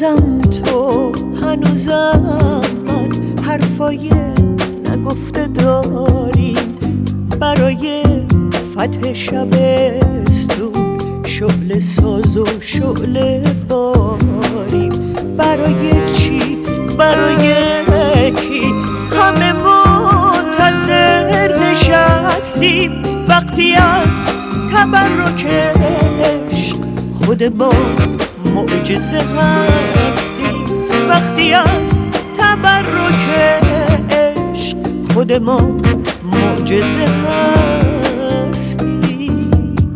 هنوزم تو، هنوزم من حرفای نگفته داریم. برای فتح شبستون شعله ساز و شعله باریم. برای چی؟ برای کی؟ همه منتظر نشستیم وقتی از تبرک عشق خود ما معجزه هستیم. وقتی از تبرک عشق خود ما معجزه هستیم.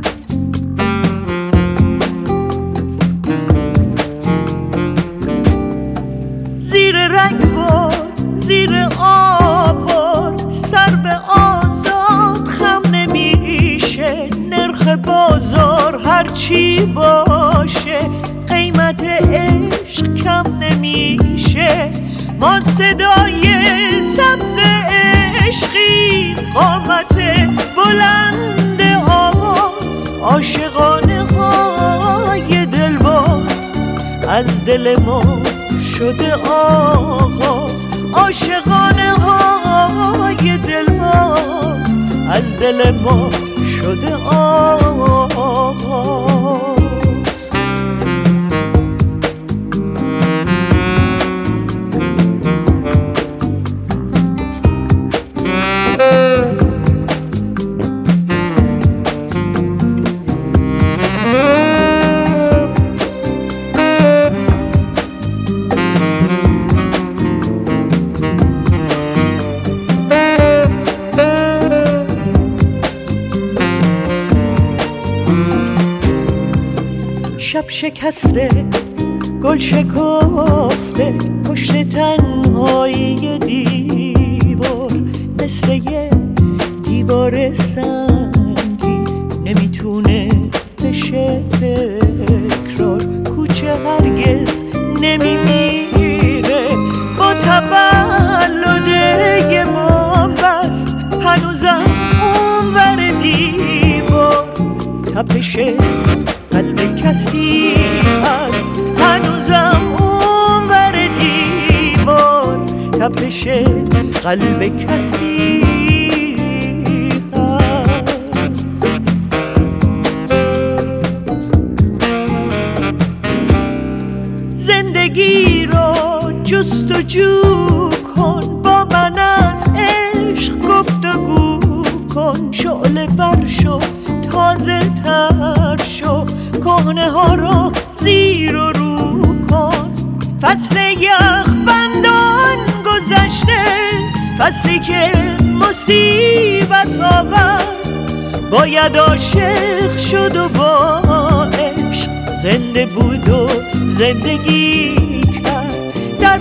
زیر رگبار، زیر آبار، سر به آزاد خم نمیشه. نرخ بازار هرچی باشه، قیمت عشق کم نمیشه. ما صدای سبز عشقی، قامت بلند آواز، عاشقانه های دلباز. از دل ما شده آغاز، عاشقانه های دلباز. از دل ما شده آغاز. شب شکسته، گل شکفته، پشت تنهایی دیوار. مثل یه دیوار سنگی نمیتونه بشه تکرار. کوچه هرگز نمیمیره، با تولد ما بست. هنوزم اونور دیوار تپش قلب کسی هست. هنوزم اونور دیوار تپش قلب کسی هست. زندگی رو جستجو کن، با من از عشق گفتگو کن. شعله بر شو، تازه تر شو، کهنه ها را زیر و رو کن. فصل یخبندان گذشته، فصلی که مصیبت آورد. باید عاشق شد و با عشق زنده بود و زندگی کرد. در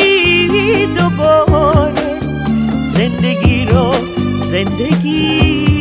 تولدی دوباره زندگی را زندگی